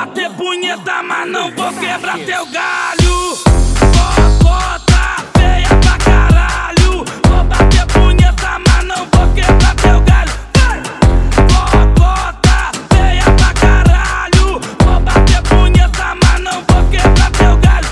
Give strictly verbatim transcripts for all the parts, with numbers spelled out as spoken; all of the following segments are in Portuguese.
bater punheta, mas não vou quebrar teu galho. Bota feia pra caralho. Vou bater punheta, mas não vou quebrar teu galho. Bota feia pra caralho. Vou bater punheta, mas não vou quebrar teu galho.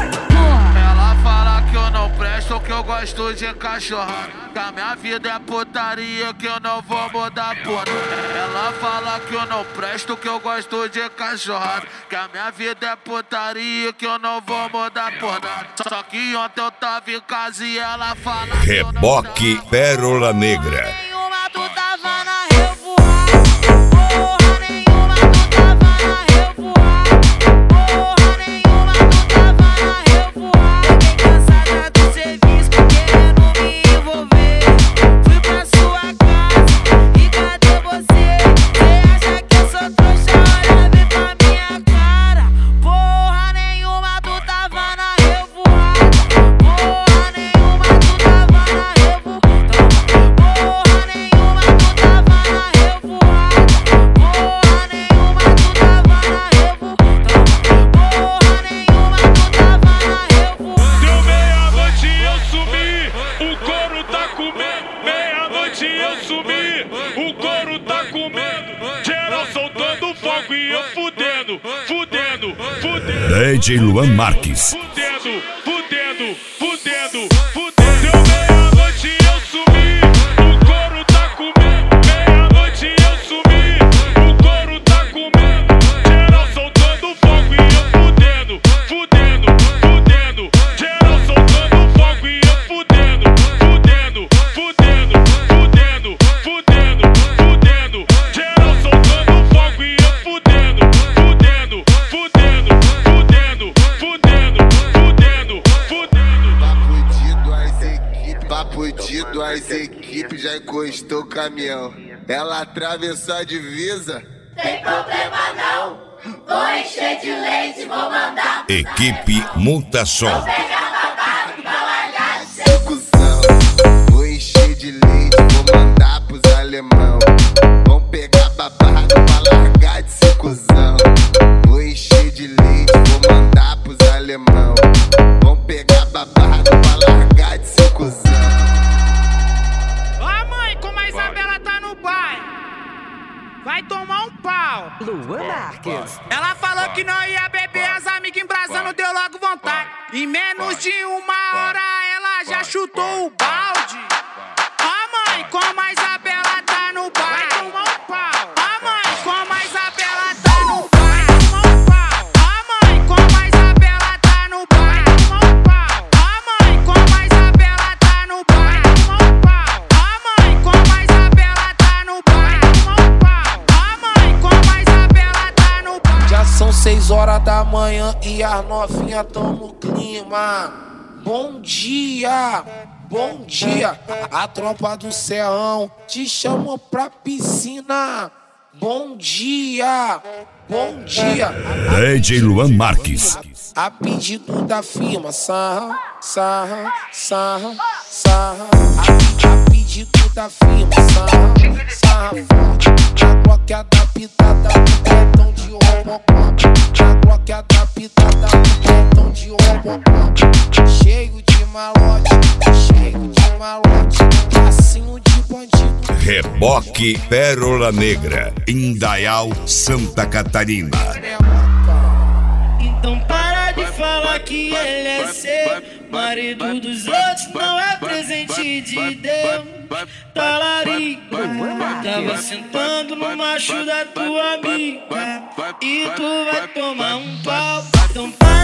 Ela fala que eu não presto, que eu gosto de cachorrada, que a minha vida é putaria, que eu não vou mudar por nada. Ela fala que eu não presto, que eu gosto de cachorrada, que a minha vida é putaria, que eu não vou mudar por nada. Só que ontem eu tava em casa e ela fala Reboque Pérola Negra. Nenhuma tu tava na revoada. Porra nenhuma tu tava na revoada. Porra nenhuma tu tava na revoada. Fiquei cansada do serviço, querendo me envolver. Fui pra sua casa e cadê você? Cê acha que eu sou trouxa? Olha bem pra minha cara. Porra nenhuma tu tava na revoada. Porra nenhuma tu tava na revoada. Porra nenhuma tu tava na revoada. Porra nenhuma tu tava na revoada. Porra nenhuma tu tava na revoada. Deu meia-noite e eu sumi, o couro tá comendo. Meia-noite e eu sumi, o couro tá comendo. Geral soltando fogo e eu fudendo, fudendo, fudendo. D J Luan Marques. Fudendo, fudendo, fudendo, fudendo. Deu meia-noite e eu sumi, o couro tá comendo. Meia-noite e eu sumi, o couro tá comendo. Geral soltando fogo e eu fudendo, fudendo, fudendo. Geral soltando fogo e eu fudendo, fudendo, fudendo, fudendo, fudendo, fudendo. Geral soltando fogo e eu fudendo, fudendo, fudendo, fudendo, fudendo, fudendo, fudendo. Papo as equipes, papo as equipes, já encostou o caminhão. Ela atravessou a divisa. Tem problema não, vou encher de leite, vou mandar Equipe Multassom. pegar babado pra largar de ser. Cusão, vou encher de leite, vou mandar pros alemão. Vão pegar babado pra largar de ser cuzão. Vou encher de leite, vou mandar pros alemão. Vão pegar babado pra largar de ser cuzão. Ó mãe, como a Isabela tá no bairro, vai tomar um pau. Luan Marques. Ela falou que não ia beber, as amigas embrasando, deu logo vontade. Em menos de uma hora ela já chutou o balde. Ó mãe, como a Isabela tá no bairro, vai tomar um pau. Ó mãe, como a Isabela tá no bairro, vai tomar um pau. Ó mãe, como a Isabela tá no bairro, vai tomar um pau. Ó mãe, como a Isabela tá no bairro, vai tomar um pau. Ó mãe, como a Isabela tá no bairro, vai tomar um pau. Ó mãe, como a Isabela tá no bairro. Já são seis horas da manhã e as novinhas tão no clima. Bom dia, bom dia. A tropa do Serrão te chamou pra piscina. Bom dia, bom dia. D J Luan Marques. A pedido da firma, sarra, sarra, sarra, sarra. A, pe- a pedido da firma, sarra, sarra forte. Na Glock adaptada, petão de Robocop. Na Glock adaptada, petão de Robocop. Cheio de malote, cheio de malote. Passinho de bandido. Reboque Pérola Negra. Indaial, Santa Catarina. Então para de falar que ele é seu. Marido dos outros não é presente de Deus. Talarica, tava sentando no macho da tua amiga e tu vai tomar um pau. Então para